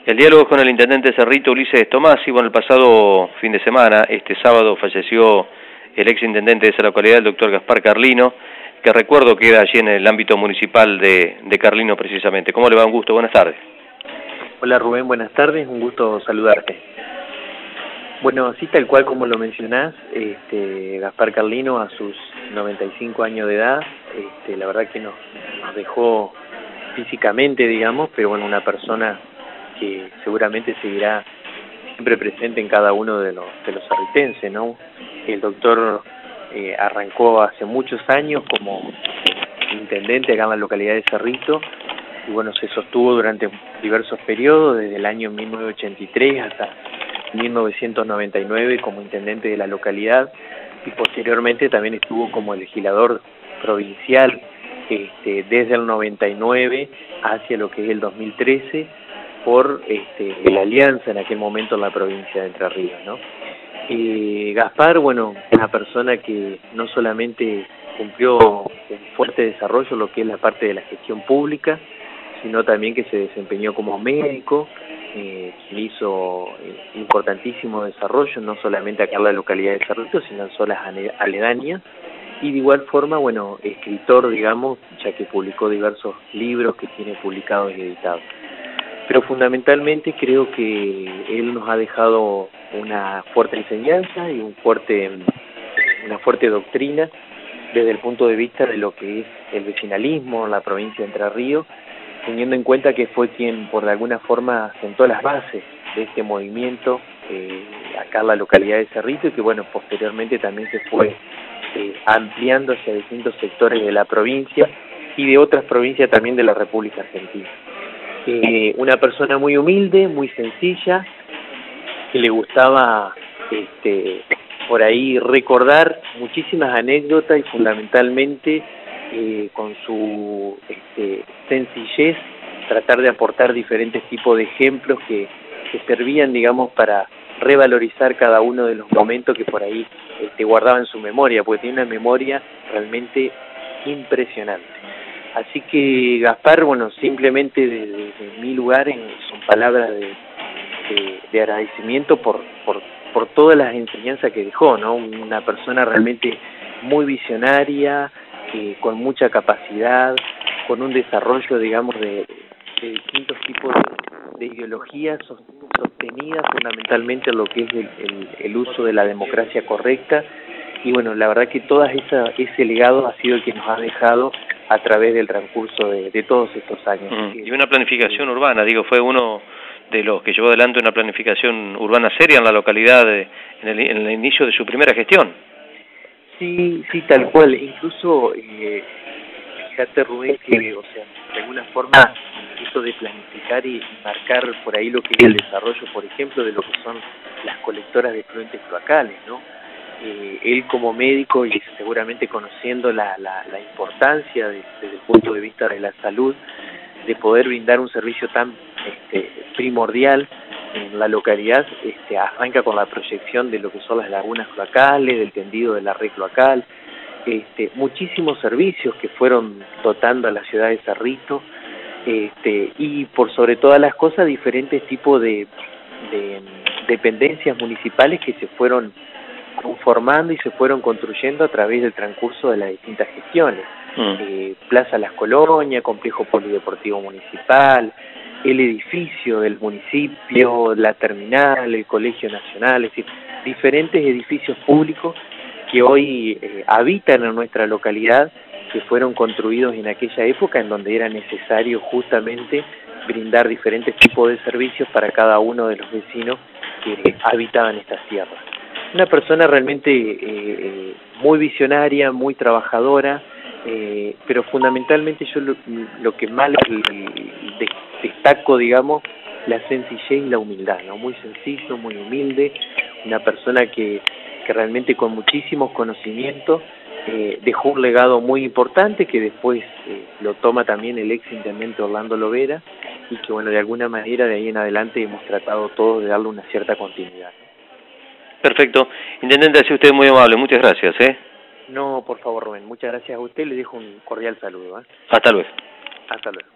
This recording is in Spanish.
El diálogo con el intendente Cerrito, Ulises Tomasi. Bueno, el pasado fin de semana, este sábado, falleció el ex intendente de esa localidad, el doctor Gaspar Carlino, que recuerdo queda allí en el ámbito municipal de Carlino precisamente. ¿Cómo le va? Un gusto, buenas tardes. Hola Rubén, buenas tardes, un gusto saludarte. Bueno, así tal cual como lo mencionás, Gaspar Carlino a sus 95 años de edad, la verdad que nos dejó físicamente, digamos, pero bueno, una persona que seguramente seguirá siempre presente en cada uno de los cerritenses, ¿no? El doctor arrancó hace muchos años como intendente acá en la localidad de Cerrito y bueno, se sostuvo durante diversos periodos, desde el año 1983 hasta 1999 como intendente de la localidad y posteriormente también estuvo como legislador provincial desde el 99 hacia lo que es el 2013 por la alianza en aquel momento en la provincia de Entre Ríos, ¿no? Gaspar, bueno, es una persona que no solamente cumplió un fuerte desarrollo lo que es la parte de la gestión pública, sino también que se desempeñó como médico, que hizo importantísimo desarrollo, no solamente acá en la localidad de Cerrito, sino en zonas aledañas, y de igual forma, bueno, escritor, digamos, ya que publicó diversos libros que tiene publicados y editados. Pero fundamentalmente creo que él nos ha dejado una fuerte enseñanza y una fuerte doctrina desde el punto de vista de lo que es el vecinalismo en la provincia de Entre Ríos, teniendo en cuenta que fue quien por alguna forma sentó las bases de este movimiento acá en la localidad de Cerrito y que bueno, posteriormente también se fue ampliando hacia distintos sectores de la provincia y de otras provincias también de la República Argentina. Una persona muy humilde, muy sencilla, que le gustaba por ahí recordar muchísimas anécdotas y fundamentalmente con su sencillez tratar de aportar diferentes tipos de ejemplos que servían, digamos, para revalorizar cada uno de los momentos que por ahí guardaba en su memoria, porque tiene una memoria realmente impresionante. Así que Gaspar, bueno, simplemente desde mi lugar son palabras de agradecimiento por todas las enseñanzas que dejó, ¿no? Una persona realmente muy visionaria, con mucha capacidad, con un desarrollo, digamos, de distintos tipos de ideologías sostenidas fundamentalmente en lo que es el uso de la democracia correcta. Y bueno, la verdad que todo ese legado ha sido el que nos ha dejado a través del transcurso de todos estos años. Y una planificación urbana, digo, fue uno de los que llevó adelante una planificación urbana seria en la localidad en el inicio de su primera gestión. Sí, tal cual. Incluso, fíjate Rubén, que, o sea, de alguna forma, eso de planificar y marcar por ahí lo que es el desarrollo, por ejemplo, de lo que son las colectoras de efluentes cloacales, ¿no? Él como médico y seguramente conociendo la importancia desde el punto de vista de la salud, de poder brindar un servicio tan primordial en la localidad, arranca con la proyección de lo que son las lagunas cloacales, del tendido de la red cloacal, muchísimos servicios que fueron dotando a la ciudad de Cerrito, y por sobre todas las cosas diferentes tipos de dependencias municipales que se fueron conformando y se fueron construyendo a través del transcurso de las distintas gestiones. Plaza Las Colonias, Complejo Polideportivo Municipal, el edificio del municipio, la terminal, el Colegio Nacional, es decir, diferentes edificios públicos que hoy habitan en nuestra localidad, que fueron construidos en aquella época en donde era necesario justamente brindar diferentes tipos de servicios para cada uno de los vecinos que habitaban estas tierras. Una persona realmente muy visionaria, muy trabajadora, pero fundamentalmente yo lo que más destaco, digamos, la sencillez y la humildad, ¿no? Muy sencillo, muy humilde, una persona que realmente con muchísimos conocimientos dejó un legado muy importante que después lo toma también el ex intendente Orlando Lovera y que bueno, de alguna manera de ahí en adelante hemos tratado todos de darle una cierta continuidad. Perfecto. Intendente, ha sido usted muy amable, muchas gracias. No, por favor, Rubén, muchas gracias a usted, le dejo un cordial saludo. Hasta luego. Hasta luego.